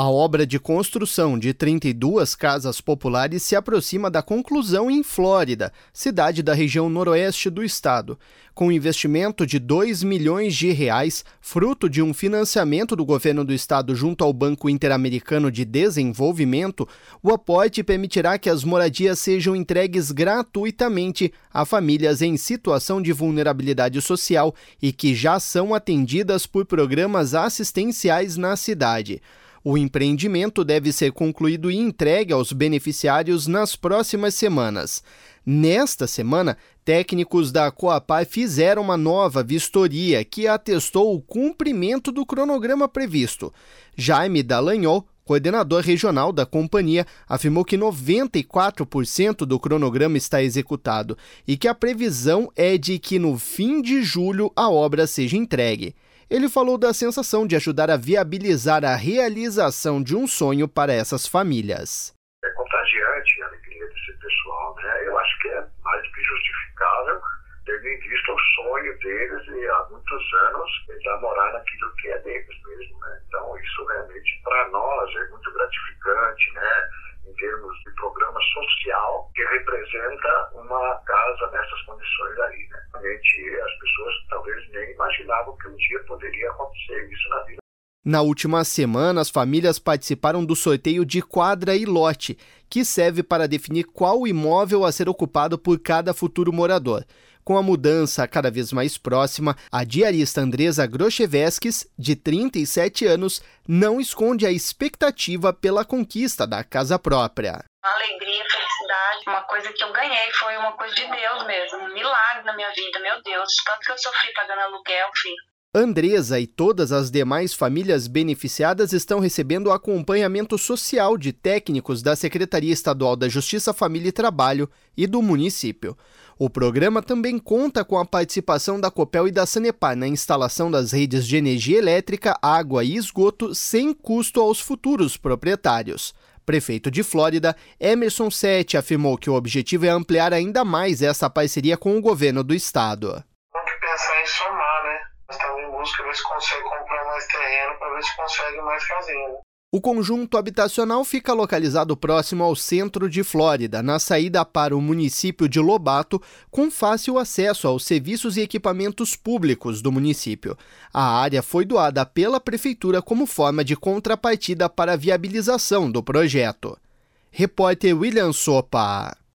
A obra de construção de 32 casas populares se aproxima da conclusão em Flórida, cidade da região noroeste do estado. Com um investimento de R$2 milhões, fruto de um financiamento do governo do estado junto ao Banco Interamericano de Desenvolvimento, o aporte permitirá que as moradias sejam entregues gratuitamente a famílias em situação de vulnerabilidade social e que já são atendidas por programas assistenciais na cidade. O empreendimento deve ser concluído e entregue aos beneficiários nas próximas semanas. Nesta semana, técnicos da Coapar fizeram uma nova vistoria que atestou o cumprimento do cronograma previsto. Jaime Dallagnol, coordenador regional da companhia, afirmou que 94% do cronograma está executado e que a previsão é de que no fim de julho a obra seja entregue. Ele falou da sensação de ajudar a viabilizar a realização de um sonho para essas famílias. É contagiante a alegria desse pessoal, né? Eu acho que é mais do que justificável, tendo em vista o sonho deles e há muitos anos já morar naquilo que é deles mesmo, né? Então isso realmente para nós é muito gratificante, né? Em termos de programa social que representa uma casa nessas condições aí, né? Realmente as pessoas talvez nem imaginavam que um dia poderia acontecer isso na vida. Na última semana, as famílias participaram do sorteio de quadra e lote, que serve para definir qual imóvel a ser ocupado por cada futuro morador. Com a mudança cada vez mais próxima, a diarista Andresa Grochevskis, de 37 anos, não esconde a expectativa pela conquista da casa própria. Alegria, felicidade, uma coisa que eu ganhei, foi uma coisa de Deus mesmo, um milagre na minha vida, meu Deus, tanto que eu sofri pagando aluguel, filho. Andresa e todas as demais famílias beneficiadas estão recebendo acompanhamento social de técnicos da Secretaria Estadual da Justiça, Família e Trabalho e do município. O programa também conta com a participação da Copel e da Sanepar na instalação das redes de energia elétrica, água e esgoto sem custo aos futuros proprietários. Prefeito de Flórida, Emerson Sete, afirmou que o objetivo é ampliar ainda mais essa parceria com o governo do estado. Tem que pensar em somar, né? Estamos em busca de ver se consegue comprar mais terreno para ver se consegue mais casinha. O conjunto habitacional fica localizado próximo ao centro de Flórida, na saída para o município de Lobato, com fácil acesso aos serviços e equipamentos públicos do município. A área foi doada pela prefeitura como forma de contrapartida para a viabilização do projeto. Repórter William Sopa.